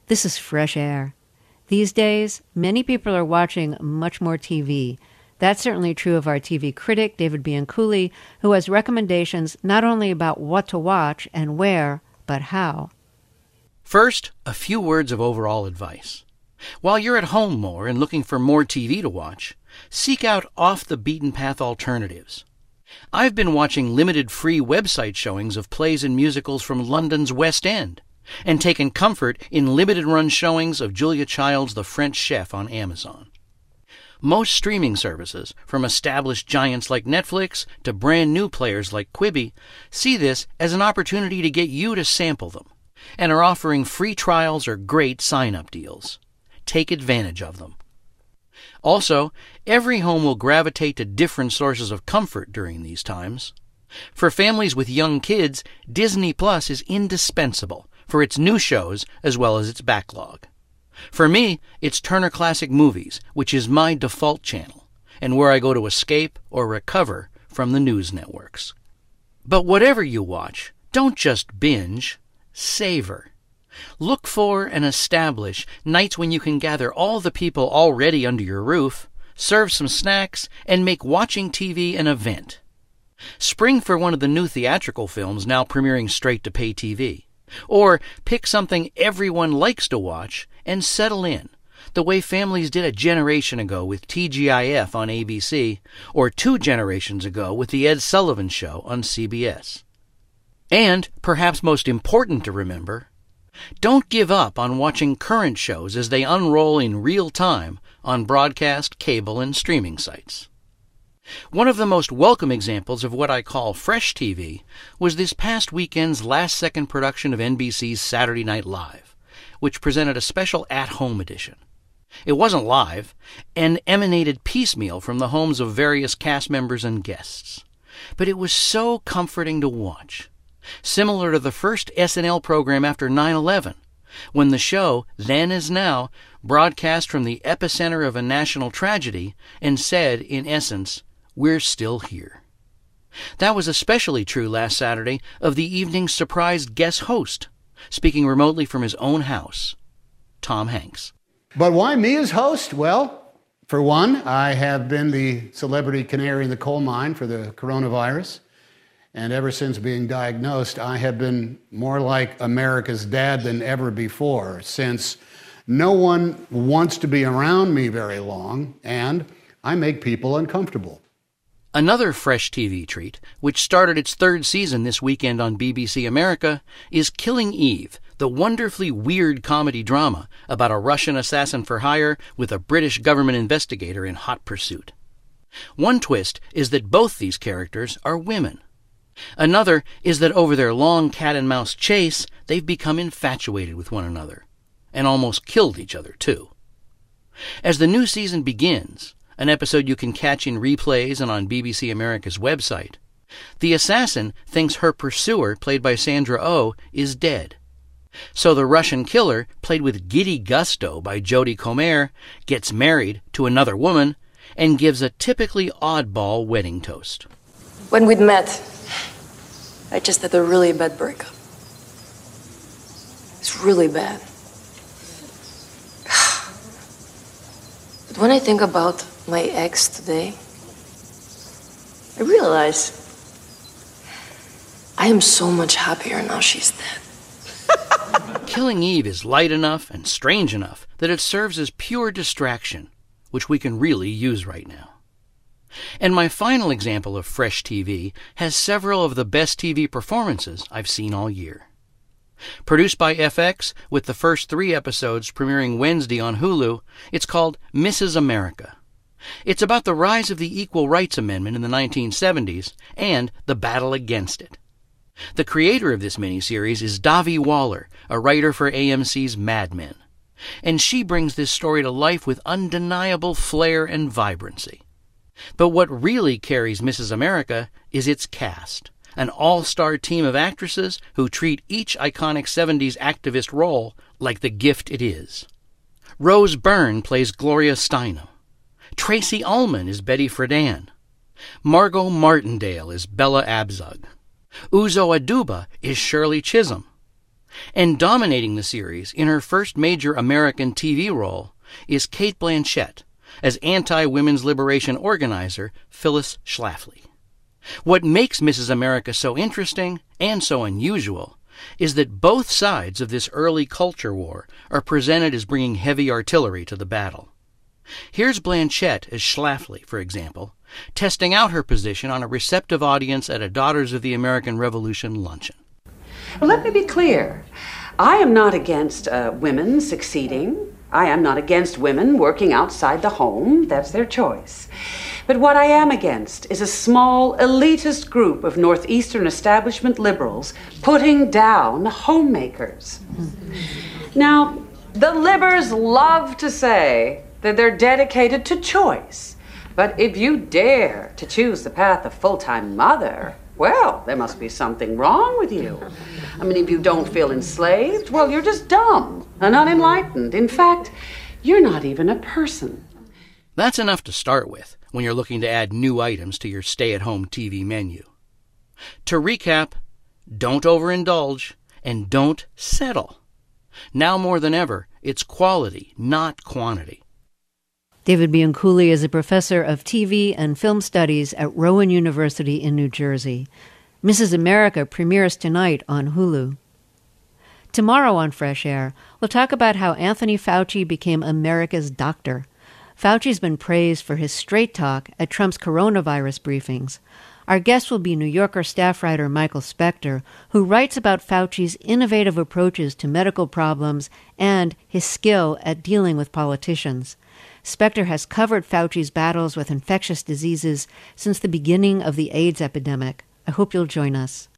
This is fresh air. These days, many people are watching much more TV. That's certainly true of our TV critic, David Bianculli, who has recommendations not only about what to watch and where, but how. First, a few words of overall advice. While you're at home more and looking for more TV to watch, seek out off-the-beaten-path alternatives. I've been watching limited free website showings of plays and musicals from London's West End, and taken comfort in limited-run showings of Julia Child's The French Chef on Amazon. Most streaming services, from established giants like Netflix to brand-new players like Quibi, see this as an opportunity to get you to sample them, and are offering free trials or great sign-up deals. Take advantage of them. Also, every home will gravitate to different sources of comfort during these times. For families with young kids, Disney Plus is indispensable for its new shows as well as its backlog. For me, it's Turner Classic Movies, which is my default channel, and where I go to escape or recover from the news networks. But whatever you watch, don't just binge, savor. Look for and establish nights when you can gather all the people already under your roof, serve some snacks, and make watching TV an event. Spring for one of the new theatrical films now premiering straight to pay TV. Or pick something everyone likes to watch and settle in, the way families did a generation ago with TGIF on ABC, or 2 generations ago with The Ed Sullivan Show on CBS. And, perhaps most important to remember, don't give up on watching current shows as they unroll in real time on broadcast, cable, and streaming sites. One of the most welcome examples of what I call fresh TV was this past weekend's last-second production of NBC's Saturday Night Live, which presented a special at-home edition. It wasn't live, and emanated piecemeal from the homes of various cast members and guests. But it was so comforting to watch. Similar to the first SNL program after 9/11, when the show, then as now, broadcast from the epicenter of a national tragedy and said, in essence, "We're still here." That was especially true last Saturday of the evening's surprise guest host, speaking remotely from his own house, Tom Hanks. But why me as host? Well, for one, I have been the celebrity canary in the coal mine for the coronavirus. And ever since being diagnosed, I have been more like America's dad than ever before, since no one wants to be around me very long, and I make people uncomfortable. Another fresh TV treat, which started its 3rd season this weekend on BBC America, is Killing Eve, the wonderfully weird comedy drama about a Russian assassin for hire with a British government investigator in hot pursuit. One twist is that both these characters are women. Another is that over their long cat-and-mouse chase, they've become infatuated with one another, and almost killed each other, too. As the new season begins, an episode you can catch in replays and on BBC America's website, the assassin thinks her pursuer, played by Sandra Oh, is dead. So the Russian killer, played with giddy gusto by Jodie Comer, gets married to another woman and gives a typically oddball wedding toast. When we'd met, I just had a really bad breakup. It's really bad. But when I think about my ex today, I realize I am so much happier now she's dead. Killing Eve is light enough and strange enough that it serves as pure distraction, which we can really use right now. And my final example of fresh TV has several of the best TV performances I've seen all year. Produced by FX, with the first 3 episodes premiering Wednesday on Hulu, it's called Mrs. America. It's about the rise of the Equal Rights Amendment in the 1970s and the battle against it. The creator of this miniseries is Davi Waller, a writer for AMC's Mad Men. And she brings this story to life with undeniable flair and vibrancy. But what really carries Mrs. America is its cast, an all-star team of actresses who treat each iconic 70s activist role like the gift it is. Rose Byrne plays Gloria Steinem. Tracy Ullman is Betty Friedan. Margot Martindale is Bella Abzug. Uzo Aduba is Shirley Chisholm. And dominating the series in her first major American TV role is Cate Blanchett as anti-women's liberation organizer Phyllis Schlafly. What makes Mrs. America so interesting and so unusual is that both sides of this early culture war are presented as bringing heavy artillery to the battle. Here's Blanchett as Schlafly, for example, testing out her position on a receptive audience at a Daughters of the American Revolution luncheon. Let me be clear. I am not against women succeeding. I am not against women working outside the home. That's their choice. But what I am against is a small, elitist group of Northeastern establishment liberals putting down homemakers. Now, the libbers love to say that they're dedicated to choice. But if you dare to choose the path of full-time mother, well, there must be something wrong with you. I mean, if you don't feel enslaved, well, you're just dumb and unenlightened. In fact, you're not even a person. That's enough to start with when you're looking to add new items to your stay-at-home TV menu. To recap, don't overindulge and don't settle. Now more than ever, it's quality, not quantity. David Bianculli is a professor of TV and film studies at Rowan University in New Jersey. Mrs. America premieres tonight on Hulu. Tomorrow on Fresh Air, we'll talk about how Anthony Fauci became America's doctor. Fauci's been praised for his straight talk at Trump's coronavirus briefings. Our guest will be New Yorker staff writer Michael Spector, who writes about Fauci's innovative approaches to medical problems and his skill at dealing with politicians. Spector has covered Fauci's battles with infectious diseases since the beginning of the AIDS epidemic. I hope you'll join us.